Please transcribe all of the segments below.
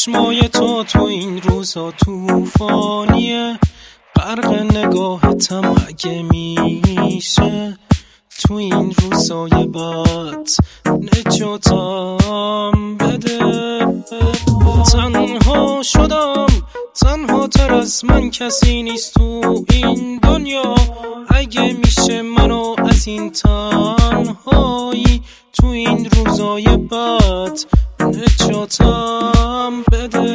چشمای تو این روزا توفانیه، غرق نگاهتم اگه میشه تو این روزای بد نجاتم بده. تنها شدم، تنها تر از من کسی نیست تو این دنیا، اگه میشه منو از این تنهایی تو این روزای بد نجاتم بده.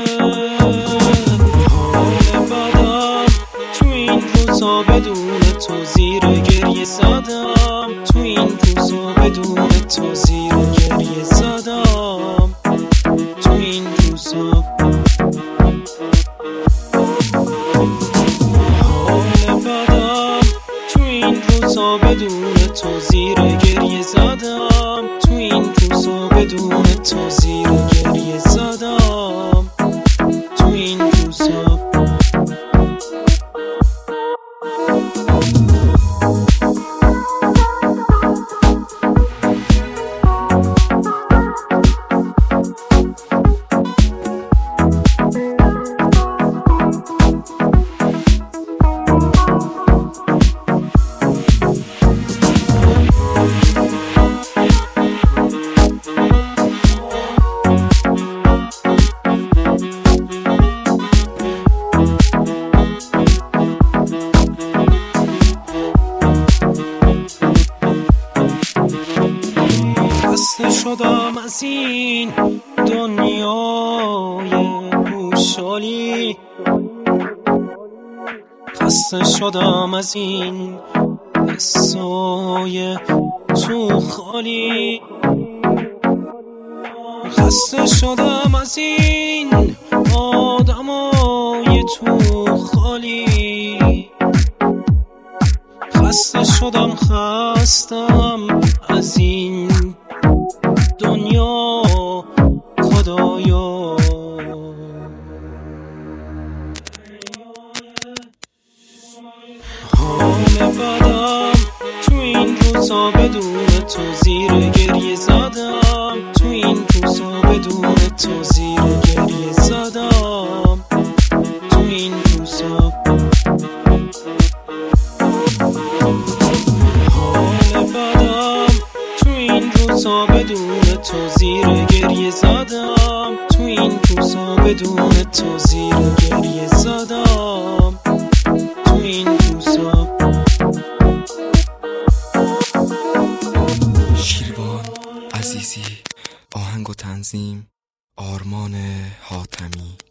حال بدم تو این روزا بدون تو زیر گریه زدم، تو این روزا بدون تو زیر گریه زدم، تو این روزا. حال بدم تو این روزا بدون تو زیر گریه زدم، تو این روزا بدون تو زیر گریه زدم، تو این روزا. خسته شدم از این دنیای گوشالی، خسته شدم از این قصای تو خالی، خسته شدم از این آدمای تو خالی، خسته شدم، خستم از این دنیا خدایا. حال بدم تو این روزا بدون تو زیر گریه زدم، تو این روزا بدون تو زیر گریه زدم، تو این روزا. حال بدم تو این روزا بدون تو زیر گریه زدم، تو این روزا بدون تو زیر گریه زدم، تو این روزا. شیروان عزیزی، آهنگ و تنظیم آرمان حاتمی.